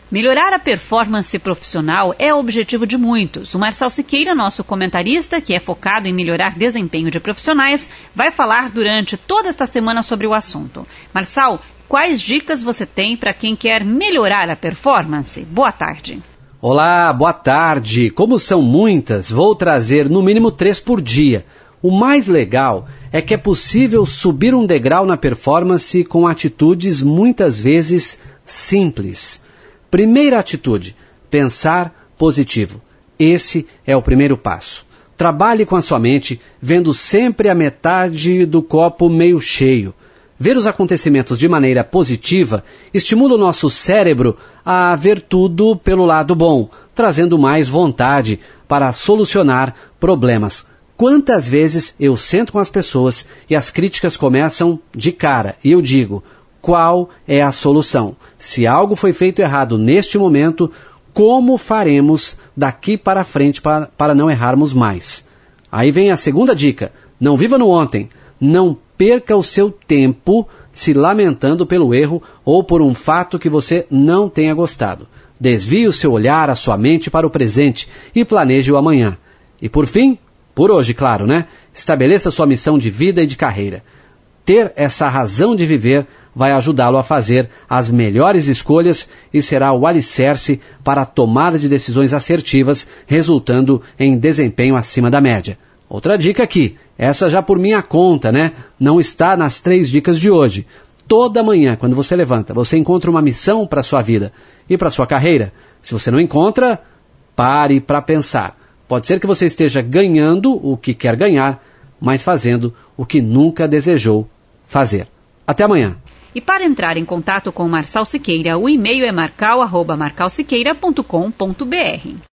Melhorar a performance profissional é o objetivo de muitos. O Marçal Siqueira, nosso comentarista, que é focado em melhorar desempenho de profissionais, vai falar durante toda esta semana sobre o assunto. Marçal, quais dicas você tem para quem quer melhorar a performance? Boa tarde. Olá, boa tarde. Como são muitas, vou trazer no mínimo 3 por dia. O mais legal é que é possível subir um degrau na performance com atitudes muitas vezes simples. Primeira atitude, pensar positivo. Esse é o primeiro passo. Trabalhe com a sua mente, vendo sempre a metade do copo meio cheio. Ver os acontecimentos de maneira positiva estimula o nosso cérebro a ver tudo pelo lado bom, trazendo mais vontade para solucionar problemas. Quantas vezes eu sento com as pessoas e as críticas começam de cara e eu digo: qual é a solução? Se algo foi feito errado neste momento, como faremos daqui para frente para não errarmos mais? Aí vem a segunda dica: não viva no ontem, não perca o seu tempo se lamentando pelo erro ou por um fato que você não tenha gostado. Desvie o seu olhar, a sua mente para o presente e planeje o amanhã. E por fim, por hoje, claro, né? Estabeleça sua missão de vida e de carreira. Ter essa razão de viver vai ajudá-lo a fazer as melhores escolhas e será o alicerce para a tomada de decisões assertivas, resultando em desempenho acima da média. Outra dica aqui, essa já por minha conta, né? Não está nas 3 dicas de hoje. Toda manhã, quando você levanta, você encontra uma missão para a sua vida e para a sua carreira. Se você não encontra, pare para pensar. Pode ser que você esteja ganhando o que quer ganhar, mas fazendo o que nunca desejou fazer. Até amanhã. E para entrar em contato com o Marçal Siqueira, o e-mail é marcal@marcalsiqueira.com.br.